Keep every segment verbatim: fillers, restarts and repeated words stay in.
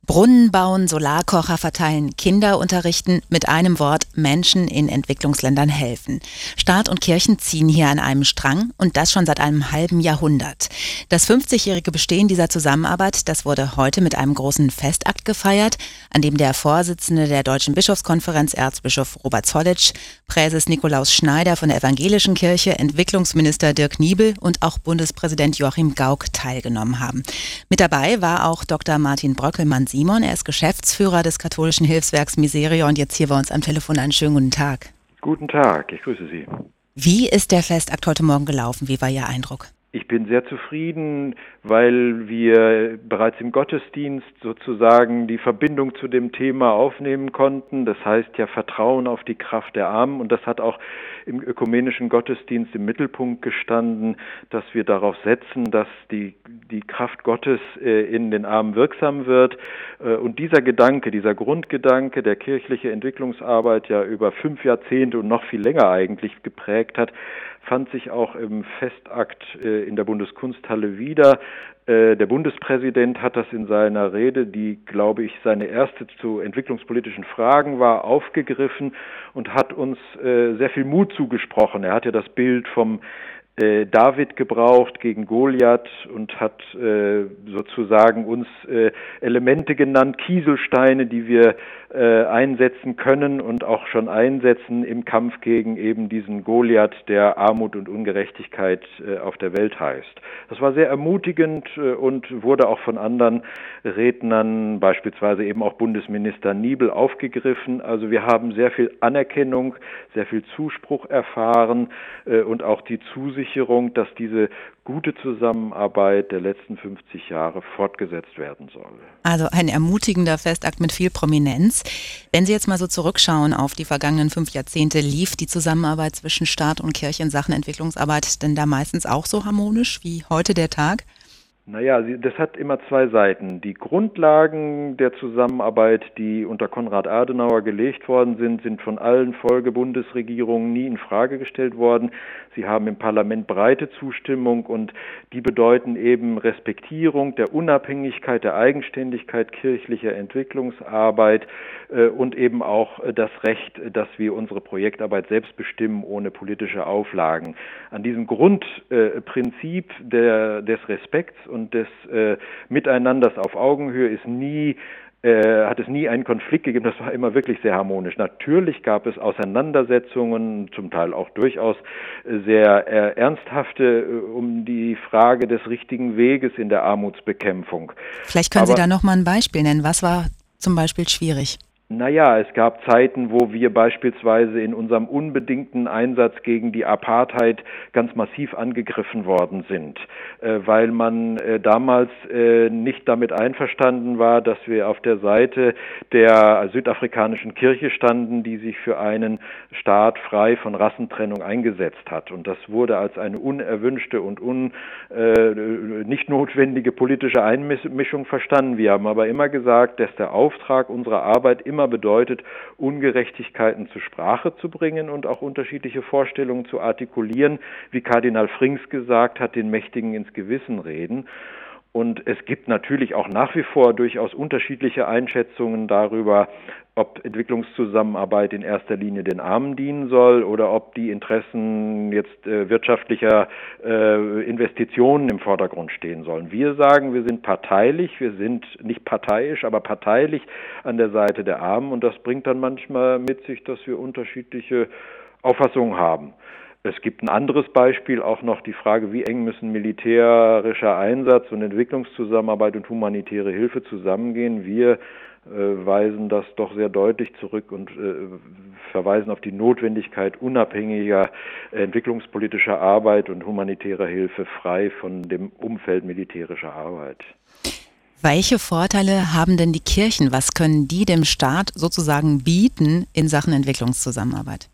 Brunnen bauen, Solarkocher verteilen, Kinder unterrichten, mit einem Wort Menschen in Entwicklungsländern helfen. Staat und Kirchen ziehen hier an einem Strang und das schon seit einem halben Jahrhundert. Das fünfzigjährige Bestehen dieser Zusammenarbeit, das wurde heute mit einem großen Festakt gefeiert, an dem der Vorsitzende der Deutschen Bischofskonferenz, Erzbischof Robert Zollitsch, Präses Nikolaus Schneider von der Evangelischen Kirche, Entwicklungsminister Dirk Niebel und auch Bundespräsident Joachim Gauck teilgenommen haben. Mit dabei war auch Doktor Martin Bröckelmann-Simon. Er ist Geschäftsführer des katholischen Hilfswerks Miseria und jetzt hier bei uns am Telefon. Einen schönen guten Tag. Guten Tag, ich grüße Sie. Wie ist der Festakt heute Morgen gelaufen? Wie war Ihr Eindruck? Ich bin sehr zufrieden, weil wir bereits im Gottesdienst sozusagen die Verbindung zu dem Thema aufnehmen konnten. Das heißt ja Vertrauen auf die Kraft der Armen, und das hat auch im ökumenischen Gottesdienst im Mittelpunkt gestanden, dass wir darauf setzen, dass die, die Kraft Gottes äh, in den Armen wirksam wird. Äh, und dieser Gedanke, dieser Grundgedanke, der kirchliche Entwicklungsarbeit ja über fünf Jahrzehnte und noch viel länger eigentlich geprägt hat, fand sich auch im Festakt äh, in der Bundeskunsthalle wieder. Äh, der Bundespräsident hat das in seiner Rede, die, glaube ich, seine erste zu entwicklungspolitischen Fragen war, aufgegriffen und hat uns äh, sehr viel Mut zugesprochen. Er hat ja das Bild vom äh, David gebraucht gegen Goliath und hat äh, sozusagen uns äh, Elemente genannt, Kieselsteine, die wir äh, einsetzen können und auch schon einsetzen im Kampf gegen eben diesen Goliath, der Armut und Ungerechtigkeit äh, auf der Welt heißt. Das war sehr ermutigend äh, und wurde auch von anderen Rednern, beispielsweise eben auch Bundesminister Niebel, aufgegriffen. Also wir haben sehr viel Anerkennung, sehr viel Zuspruch erfahren äh, und auch die Zusicherung, dass diese gute Zusammenarbeit der letzten fünfzig Jahre fortgesetzt werden soll. Also ein ermutigender Festakt mit viel Prominenz. Wenn Sie jetzt mal so zurückschauen auf die vergangenen fünf Jahrzehnte, lief die Zusammenarbeit zwischen Staat und Kirche in Sachen Entwicklungsarbeit denn da meistens auch so harmonisch wie heute der Tag? Naja, das hat immer zwei Seiten. Die Grundlagen der Zusammenarbeit, die unter Konrad Adenauer gelegt worden sind, sind von allen Folgebundesregierungen nie in Frage gestellt worden. Sie haben im Parlament breite Zustimmung und die bedeuten eben Respektierung der Unabhängigkeit, der Eigenständigkeit kirchlicher Entwicklungsarbeit äh, und eben auch das Recht, dass wir unsere Projektarbeit selbst bestimmen, ohne politische Auflagen. An diesem Grundprinzip äh, der, des Respekts und des äh, Miteinanders auf Augenhöhe ist nie, äh, hat es nie einen Konflikt gegeben. Das war immer wirklich sehr harmonisch. Natürlich gab es Auseinandersetzungen, zum Teil auch durchaus sehr äh, ernsthafte, äh, um die Frage des richtigen Weges in der Armutsbekämpfung. Vielleicht können Aber, Sie da noch mal ein Beispiel nennen. Was war zum Beispiel schwierig? Naja, es gab Zeiten, wo wir beispielsweise in unserem unbedingten Einsatz gegen die Apartheid ganz massiv angegriffen worden sind, äh, weil man äh, damals äh, nicht damit einverstanden war, dass wir auf der Seite der südafrikanischen Kirche standen, die sich für einen Staat frei von Rassentrennung eingesetzt hat. Und das wurde als eine unerwünschte und un, äh, nicht notwendige politische Einmischung verstanden. Wir haben aber immer gesagt, dass der Auftrag unserer Arbeit immer immer bedeutet, Ungerechtigkeiten zur Sprache zu bringen und auch unterschiedliche Vorstellungen zu artikulieren, wie Kardinal Frings gesagt hat, den Mächtigen ins Gewissen reden. Und es gibt natürlich auch nach wie vor durchaus unterschiedliche Einschätzungen darüber, ob Entwicklungszusammenarbeit in erster Linie den Armen dienen soll oder ob die Interessen jetzt äh, wirtschaftlicher äh, Investitionen im Vordergrund stehen sollen. Wir sagen, wir sind parteilich, wir sind nicht parteiisch, aber parteilich an der Seite der Armen, und das bringt dann manchmal mit sich, dass wir unterschiedliche Auffassungen haben. Es gibt ein anderes Beispiel, auch noch die Frage, wie eng müssen militärischer Einsatz und Entwicklungszusammenarbeit und humanitäre Hilfe zusammengehen. Wir äh, weisen das doch sehr deutlich zurück und äh, verweisen auf die Notwendigkeit unabhängiger entwicklungspolitischer Arbeit und humanitärer Hilfe frei von dem Umfeld militärischer Arbeit. Welche Vorteile haben denn die Kirchen? Was können die dem Staat sozusagen bieten in Sachen Entwicklungszusammenarbeit?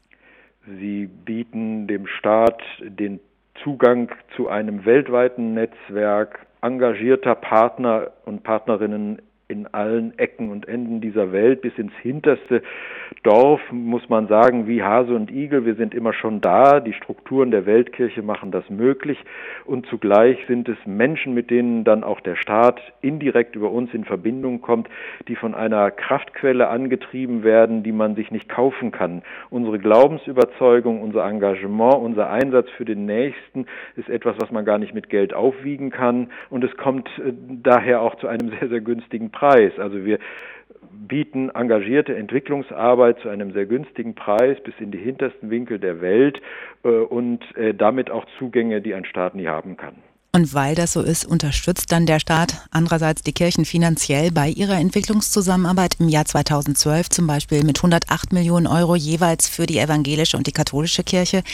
Sie bieten dem Staat den Zugang zu einem weltweiten Netzwerk engagierter Partner und Partnerinnen in allen Ecken und Enden dieser Welt bis ins hinterste Dorf, muss man sagen, wie Hase und Igel. Wir sind immer schon da. Die Strukturen der Weltkirche machen das möglich. Und zugleich sind es Menschen, mit denen dann auch der Staat indirekt über uns in Verbindung kommt, die von einer Kraftquelle angetrieben werden, die man sich nicht kaufen kann. Unsere Glaubensüberzeugung, unser Engagement, unser Einsatz für den Nächsten ist etwas, was man gar nicht mit Geld aufwiegen kann. Und es kommt äh, daher auch zu einem sehr, sehr günstigen Preis. Also wir bieten engagierte Entwicklungsarbeit zu einem sehr günstigen Preis bis in die hintersten Winkel der Welt äh, und äh, damit auch Zugänge, die ein Staat nie haben kann. Und weil das so ist, unterstützt dann der Staat andererseits die Kirchen finanziell bei ihrer Entwicklungszusammenarbeit im Jahr zweitausendzwölf zum Beispiel mit hundertacht Millionen Euro jeweils für die evangelische und die katholische Kirche.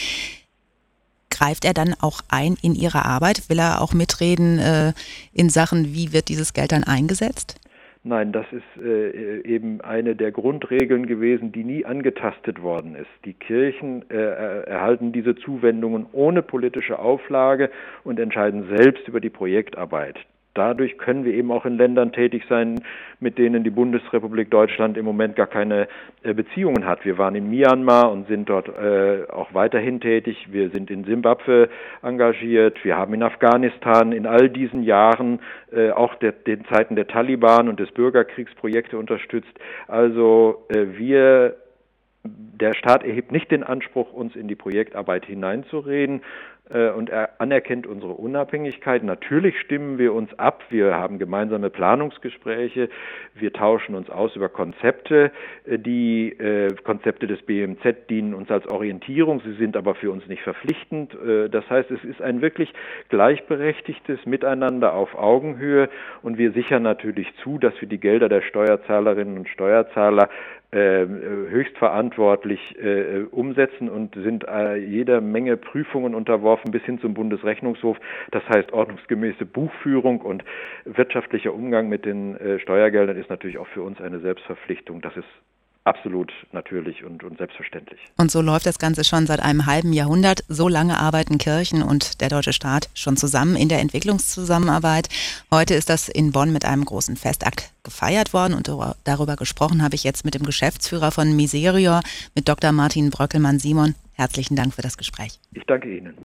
Greift er dann auch ein in Ihre Arbeit? Will er auch mitreden äh, in Sachen, wie wird dieses Geld dann eingesetzt? Nein, das ist äh, eben eine der Grundregeln gewesen, die nie angetastet worden ist. Die Kirchen äh, erhalten diese Zuwendungen ohne politische Auflage und entscheiden selbst über die Projektarbeit. Dadurch können wir eben auch in Ländern tätig sein, mit denen die Bundesrepublik Deutschland im Moment gar keine äh, Beziehungen hat. Wir waren in Myanmar und sind dort äh, auch weiterhin tätig. Wir sind in Simbabwe engagiert. Wir haben in Afghanistan in all diesen Jahren äh, auch der, den Zeiten der Taliban und des Bürgerkriegs Projekte unterstützt. Also äh, wir Der Staat erhebt nicht den Anspruch, uns in die Projektarbeit hineinzureden, äh, und er anerkennt unsere Unabhängigkeit. Natürlich stimmen wir uns ab, wir haben gemeinsame Planungsgespräche, wir tauschen uns aus über Konzepte. Die äh, Konzepte des B M Z dienen uns als Orientierung, sie sind aber für uns nicht verpflichtend. Äh, das heißt, es ist ein wirklich gleichberechtigtes Miteinander auf Augenhöhe und wir sichern natürlich zu, dass wir die Gelder der Steuerzahlerinnen und Steuerzahler Äh, höchst verantwortlich äh, umsetzen und sind äh, jeder Menge Prüfungen unterworfen bis hin zum Bundesrechnungshof. Das heißt, ordnungsgemäße Buchführung und wirtschaftlicher Umgang mit den äh, Steuergeldern ist natürlich auch für uns eine Selbstverpflichtung. Das ist absolut natürlich und, und selbstverständlich. Und so läuft das Ganze schon seit einem halben Jahrhundert. So lange arbeiten Kirchen und der deutsche Staat schon zusammen in der Entwicklungszusammenarbeit. Heute ist das in Bonn mit einem großen Festakt gefeiert worden und darüber gesprochen habe ich jetzt mit dem Geschäftsführer von Miserior, mit Doktor Martin Bröckelmann-Simon. Herzlichen Dank für das Gespräch. Ich danke Ihnen.